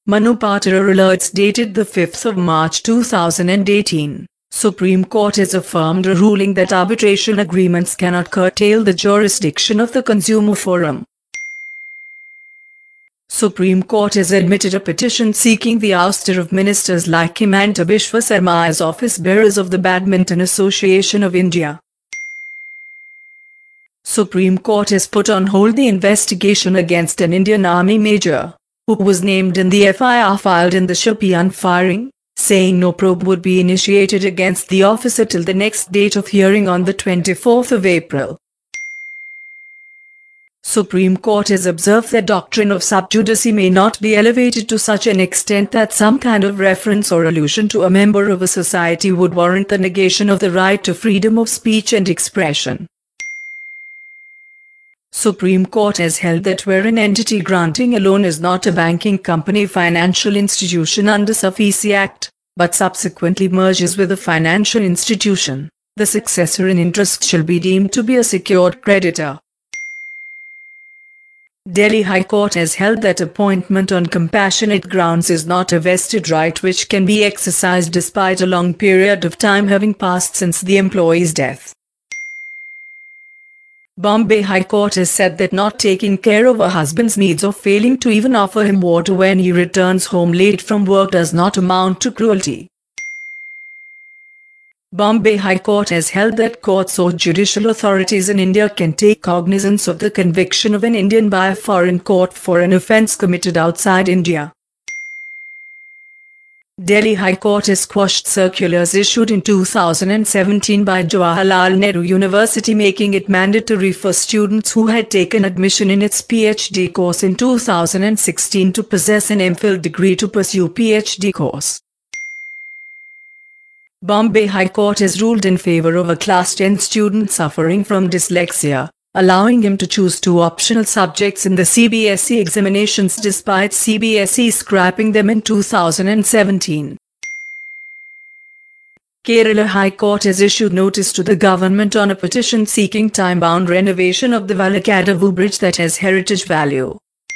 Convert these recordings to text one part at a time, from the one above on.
Manu Patora alerts dated the 5th of March 2018. Supreme Court has affirmed a ruling that arbitration agreements cannot curtail the jurisdiction of the Consumer Forum. Supreme Court has admitted a petition seeking the ouster of ministers like Himanta Biswa Sarma as office bearers of the Badminton Association of India. Supreme Court has put on hold the investigation against an Indian Army major, who was named in the FIR filed in the Shopian firing, saying no probe would be initiated against the officer till the next date of hearing on the 24th of April. Supreme Court has observed that doctrine of sub judice may not be elevated to such an extent that some kind of reference or allusion to a member of a society would warrant the negation of the right to freedom of speech and expression. Supreme Court has held that where an entity granting a loan is not a banking company financial institution under SAFEC Act, but subsequently merges with a financial institution, the successor in interest shall be deemed to be a secured creditor. Delhi High Court has held that appointment on compassionate grounds is not a vested right which can be exercised despite a long period of time having passed since the employee's death. Bombay High Court has said that not taking care of a husband's needs or failing to even offer him water when he returns home late from work does not amount to cruelty. Bombay High Court has held that courts or judicial authorities in India can take cognizance of the conviction of an Indian by a foreign court for an offence committed outside India. Delhi High Court has quashed circulars issued in 2017 by Jawaharlal Nehru University making it mandatory for students who had taken admission in its PhD course in 2016 to possess an MPhil degree to pursue PhD course. Bombay High Court has ruled in favour of a Class 10 student suffering from dyslexia, allowing him to choose 2 optional subjects in the CBSE examinations despite CBSE scrapping them in 2017. Kerala High Court has issued notice to the government on a petition seeking time-bound renovation of the Valakadavu Bridge that has heritage value.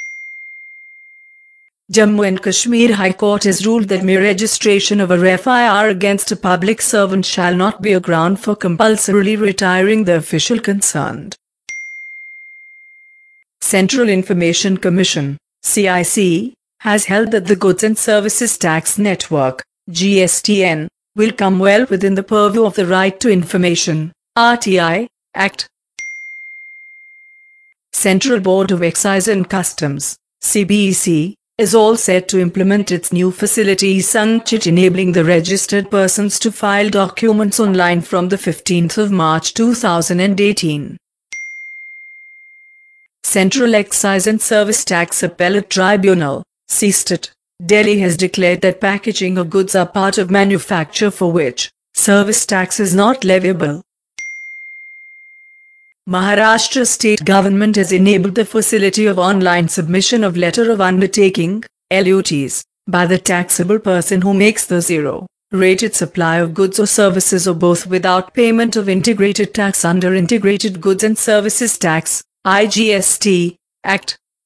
Jammu and Kashmir High Court has ruled that mere registration of a FIR against a public servant shall not be a ground for compulsorily retiring the official concerned. Central Information Commission (CIC) has held that the Goods and Services Tax Network (GSTN) will come well within the purview of the Right to Information (RTI) Act. Central Board of Excise and Customs (CBEC) is all set to implement its new facility Sanchit, enabling the registered persons to file documents online from the 15th of March 2018. Central Excise and Service Tax Appellate Tribunal (CESTAT) Delhi has declared that packaging of goods are part of manufacture for which service tax is not leviable. Maharashtra state government has enabled the facility of online submission of letter of undertaking (LUTs) by the taxable person who makes the zero-rated supply of goods or services or both without payment of integrated tax under Integrated Goods and Services Tax (IGST) Act.